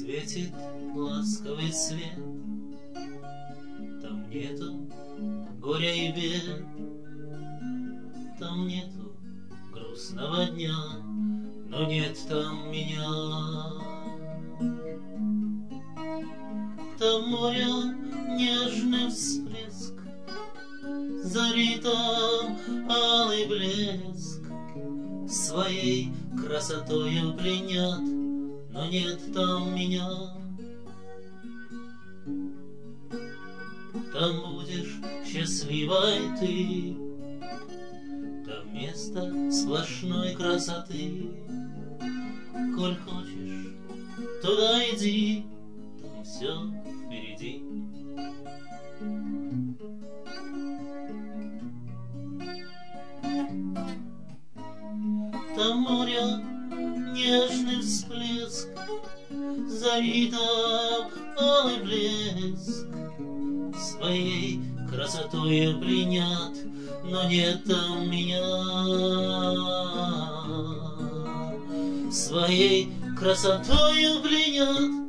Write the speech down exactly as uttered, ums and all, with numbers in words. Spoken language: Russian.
светит ласковый свет. Там нету горя и бед, там нету грустного дня, но нет там меня. Там море нежный всплеск, зари там алый блеск, своей красотою пленят, но нет там меня. Там будешь счастливой ты, там место сплошной красоты. Коль хочешь, туда иди, там все впереди. Там море нежный всплеск, зари там алый блеск, своей красотою пленят, но нет там меня. Своей красотою пленят,